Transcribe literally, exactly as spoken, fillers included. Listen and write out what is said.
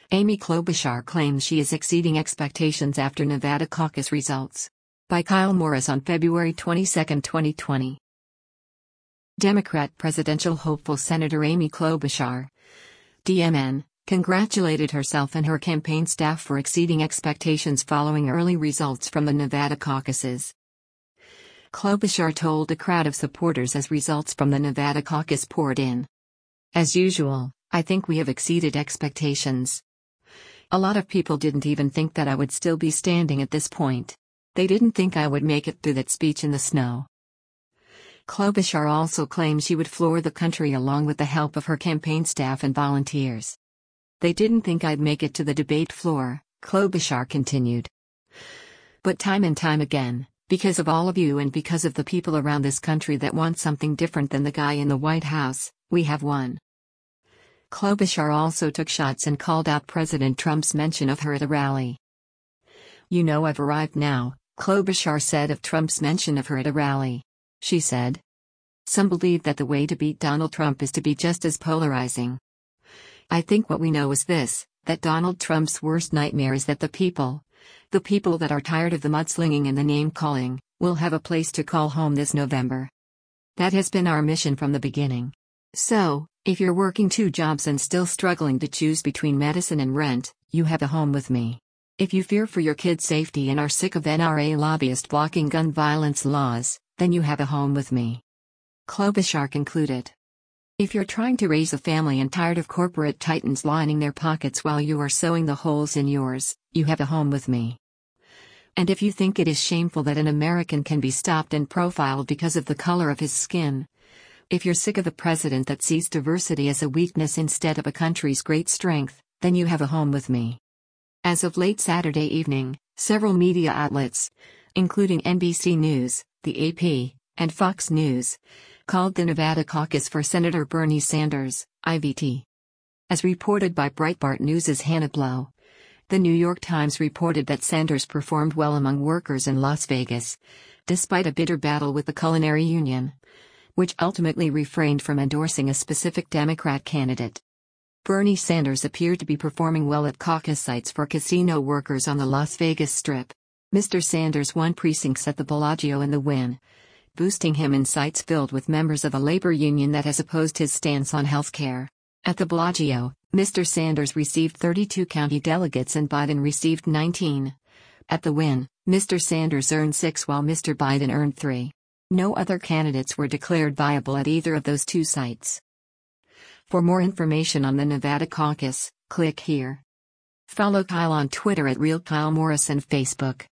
Amy Klobuchar claims she is exceeding expectations after Nevada caucus results. By Kyle Morris on February twenty-second, twenty twenty. Democrat presidential hopeful Senator Amy Klobuchar, D M N, congratulated herself and her campaign staff for exceeding expectations following early results from the Nevada caucuses. Klobuchar told a crowd of supporters as results from the Nevada caucus poured in. "As usual, I think we have exceeded expectations. A lot of people didn't even think that I would still be standing at this point. They didn't think I would make it through that speech in the snow." Klobuchar also claimed she would floor the country along with the help of her campaign staff and volunteers. "They didn't think I'd make it to the debate floor," Klobuchar continued. "But time and time again, because of all of you and because of the people around this country that want something different than the guy in the White House, we have won." Klobuchar also took shots and called out President Trump's mention of her at a rally. "You know I've arrived now," Klobuchar said of Trump's mention of her at a rally. She said, "Some believe that the way to beat Donald Trump is to be just as polarizing. I think what we know is this, that Donald Trump's worst nightmare is that the people, the people that are tired of the mudslinging and the name-calling, will have a place to call home this November. That has been our mission from the beginning. So, if you're working two jobs and still struggling to choose between medicine and rent, you have a home with me. If you fear for your kids' safety and are sick of N R A lobbyists blocking gun violence laws, then you have a home with me." Klobuchar concluded. "If you're trying to raise a family and tired of corporate titans lining their pockets while you are sewing the holes in yours, you have a home with me. And if you think it is shameful that an American can be stopped and profiled because of the color of his skin, if you're sick of a president that sees diversity as a weakness instead of a country's great strength, then you have a home with me." As of late Saturday evening, several media outlets, including N B C News, the A P, and Fox News, called the Nevada caucus for Senator Bernie Sanders, I V T. As reported by Breitbart News' Hannah Blow, the New York Times reported that Sanders performed well among workers in Las Vegas, despite a bitter battle with the culinary union, which ultimately refrained from endorsing a specific Democrat candidate. Bernie Sanders appeared to be performing well at caucus sites for casino workers on the Las Vegas Strip. Mister Sanders won precincts at the Bellagio in the win, boosting him in sites filled with members of a labor union that has opposed his stance on health care. At the Bellagio, Mister Sanders received thirty-two county delegates and Biden received nineteen. At the win, Mister Sanders earned six while Mister Biden earned three. No other candidates were declared viable at either of those two sites. For more information on the Nevada caucus, click here. Follow Kyle on Twitter at Real Kyle Morris and Facebook.